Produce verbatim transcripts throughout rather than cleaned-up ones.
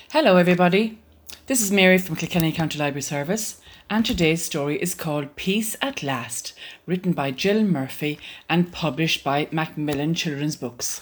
Hello everybody, this is Mary from Kilkenny County Library Service, and today's story is called Peace at Last, written by Jill Murphy and published by Macmillan Children's Books.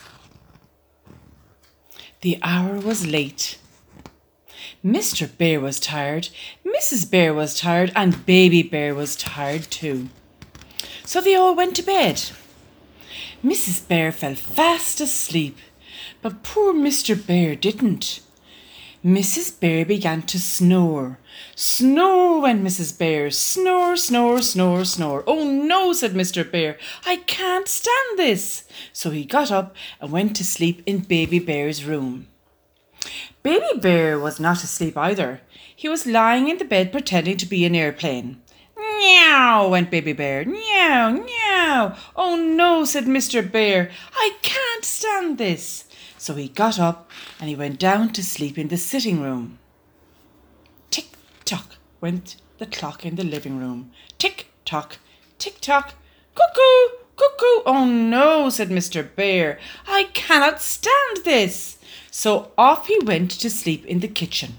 The hour was late. Mister Bear was tired, Missus Bear was tired, and Baby Bear was tired too. So they all went to bed. Missus Bear fell fast asleep, but poor Mister Bear didn't. Missus Bear began to snore. Snore went Missus Bear. Snore, snore, snore, snore. Oh no, said Mister Bear. I can't stand this. So he got up and went to sleep in Baby Bear's room. Baby Bear was not asleep either. He was lying in the bed pretending to be an airplane. Meow, went Baby Bear. Meow, meow. Oh no, said Mister Bear. I can't stand this. So he got up and he went down to sleep in the sitting room. Tick-tock went the clock in the living room. Tick-tock, tick-tock, cuckoo, cuckoo. Oh no, said Mister Bear. I cannot stand this. So off he went to sleep in the kitchen.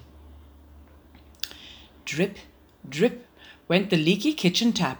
Drip, drip went the leaky kitchen tap.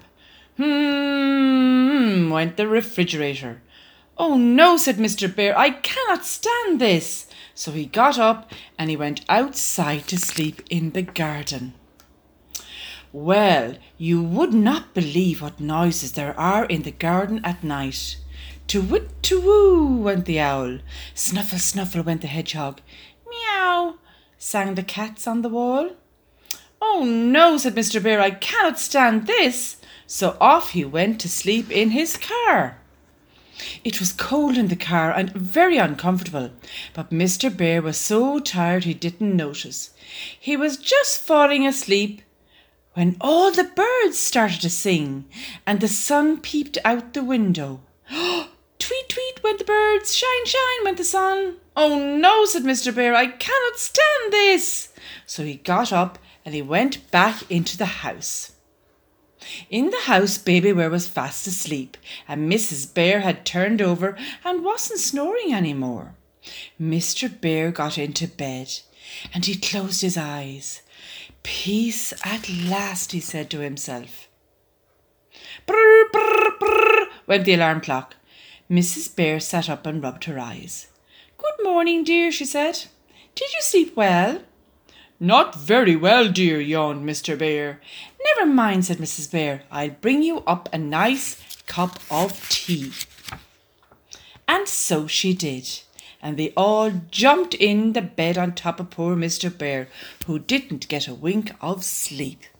Hmm, went the refrigerator. Oh no, said Mister Bear, I cannot stand this. So he got up and he went outside to sleep in the garden. Well, you would not believe what noises there are in the garden at night. To-wit, to-woo, went the owl. Snuffle, snuffle, went the hedgehog. Meow, sang the cats on the wall. Oh no, said Mister Bear, I cannot stand this. So off he went to sleep in his car. It was cold in the car and very uncomfortable, but Mister Bear was so tired he didn't notice. He was just falling asleep when all the birds started to sing and the sun peeped out the window. Tweet, tweet went the birds, shine, shine went the sun. Oh no, said Mister Bear, I cannot stand this. So he got up and he went back into the house. In the house, Baby Bear was fast asleep, and Missus Bear had turned over and wasn't snoring any more. Mister Bear got into bed, and he closed his eyes. Peace at last, he said to himself. Brr, brr, brr, went the alarm clock. Missus Bear sat up and rubbed her eyes. Good morning, dear, she said. Did you sleep well? Not very well, dear, yawned Mister Bear. Never mind, said Missus Bear. I'll bring you up a nice cup of tea. And so she did, and they all jumped in the bed on top of poor Mister Bear, who didn't get a wink of sleep.